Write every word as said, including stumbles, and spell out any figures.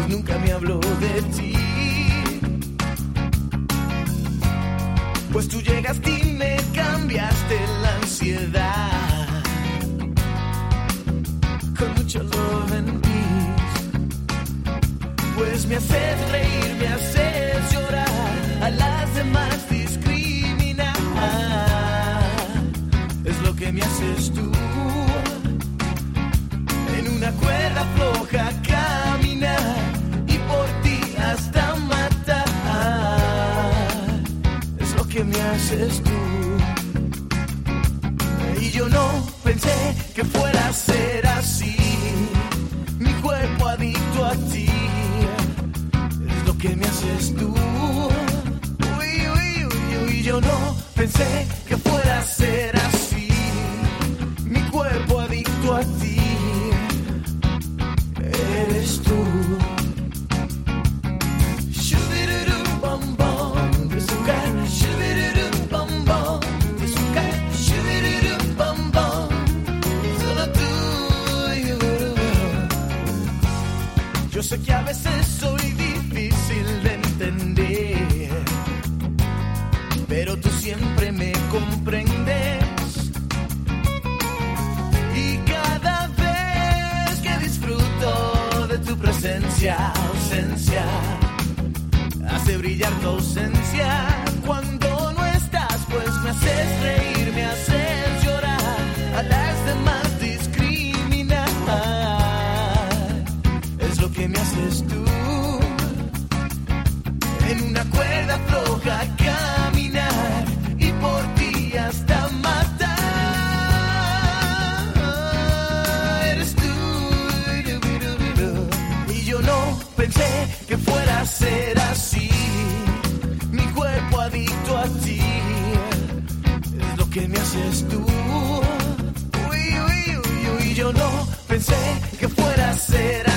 nunca me habló de ti. Pues tú llegaste y me cambiaste la ansiedad con mucho love and peace. Pues me haces reír, me haces llorar, a las demás discriminar. Es lo que me haces tú. En una cuerda floja caminar y por ti hasta matar. Es lo que me haces tú. Y yo no pensé que fuera a ser así. Mi cuerpo adicto a ti. Es lo que me haces tú. Uy, uy, uy, uy. Yo no pensé que fuera a ser así. Mi cuerpo adicto a ti. Eres tú. Shubirurum bom bom, de azúcar. Shubirurum bom bom, de azúcar. Shubirurum bom bom, solo tú. Yo sé que a veces soy difícil de entender, pero tú siempre me comprendes. Y cada vez que disfruto de tu presencia, ausencia, hace brillar tu ausencia. Cuando no estás, pues me haces reír, me haces llorar, a las demás discriminar. Es lo que me haces tú. En una cuerda floja caminar y por ti hasta matar. Eres tú. Y yo no pensé que fuera a ser así. Mi cuerpo adicto a ti. Es lo que me haces tú. Uy, uy, uy, uy. Yo no pensé que fuera a ser así.